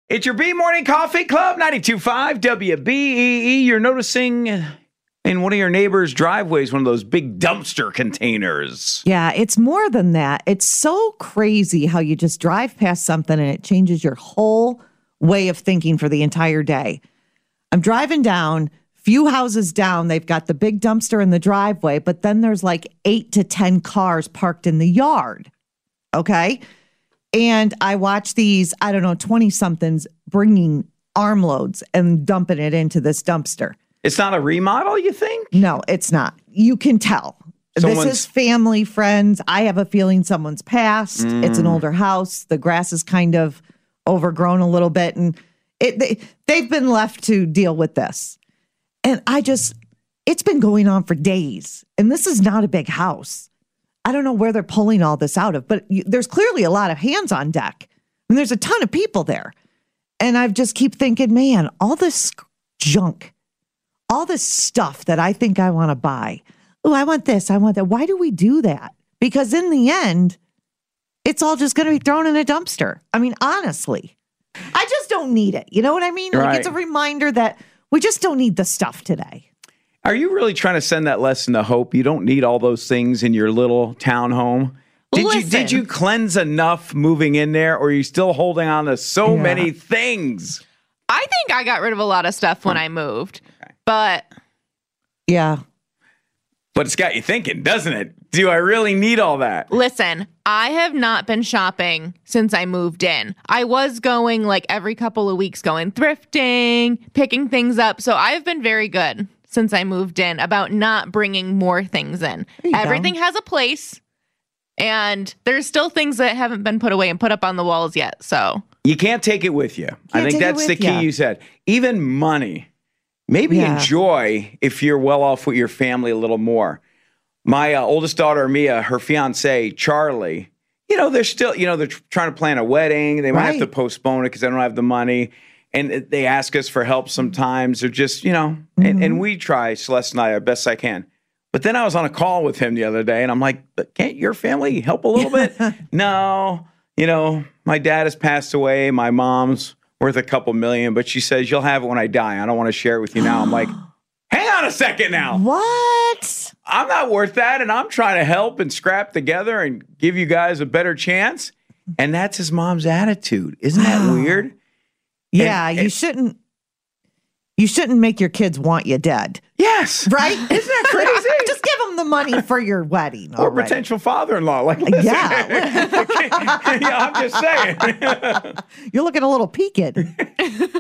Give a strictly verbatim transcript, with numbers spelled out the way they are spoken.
It's your B Morning Coffee Club, ninety-two point five W B E E. You're noticing in one of your neighbor's driveways, one of those big dumpster containers. Yeah, it's more than that. It's so crazy how you just drive past something and it changes your whole way of thinking for the entire day. I'm driving down, few houses down, they've got the big dumpster in the driveway, but then there's like eight to ten cars parked in the yard. Okay? And I watch these, I don't know, twenty-somethings bringing armloads and dumping it into this dumpster. It's not a remodel, you think? No, it's not. You can tell. Someone's... This is family, friends. I have a feeling someone's passed. Mm. It's an older house. The grass is kind of overgrown a little bit. And it, they, they've been left to deal with this. And I just, it's been going on for days. And this is not a big house. I don't know where they're pulling all this out of, but you, there's clearly a lot of hands on deck. I mean, there's a ton of people there. And I just keep thinking, man, all this junk, all this stuff that I think I want to buy. Oh, I want this. I want that. Why do we do that? Because in the end, it's all just going to be thrown in a dumpster. I mean, honestly, I just don't need it. You know what I mean? Like, right. It's a reminder that we just don't need the stuff today. Are you really trying to send that lesson to Hope? You don't need all those things in your little townhome. Did Listen. you did you cleanse enough moving in there, or are you still holding on to so Yeah. many things? I think I got rid of a lot of stuff when I moved, but Yeah. But it's got you thinking, doesn't it? Do I really need all that? listen, I have not been shopping since I moved in. I was going like every couple of weeks, going thrifting, picking things up. So I've been very good since I moved in about not bringing more things in. There you Everything go. has a place, and there's still things that haven't been put away and put up on the walls yet. So You can't take it with you. I think take it that's the with key ya. you said. Even money. Maybe Yeah. enjoy if you're well off with your family a little more. My uh, oldest daughter, Mia, her fiance, Charlie, you know, they're still, you know, they're tr- trying to plan a wedding. They might have to Right. postpone it because they don't have the money. And it- they ask us for help sometimes. They're just, you know, and, Mm-hmm. and we try, Celeste and I, our best I can. But then I was on a call with him the other day, and I'm like, but can't your family help a little bit? No, you know, my dad has passed away. My mom's worth a couple million, but she says, you'll have it when I die. I don't want to share it with you now. I'm like, hang on a second now. What? I'm not worth that, and I'm trying to help and scrap together and give you guys a better chance. And that's his mom's attitude. Isn't that weird? Yeah, And- you and- shouldn't. You shouldn't make your kids want you dead, Yes. right? Isn't that crazy? Just give them the money for your wedding. Or already. potential father-in-law. Like, listen. Yeah. yeah, I'm just saying. You're looking a little peaked.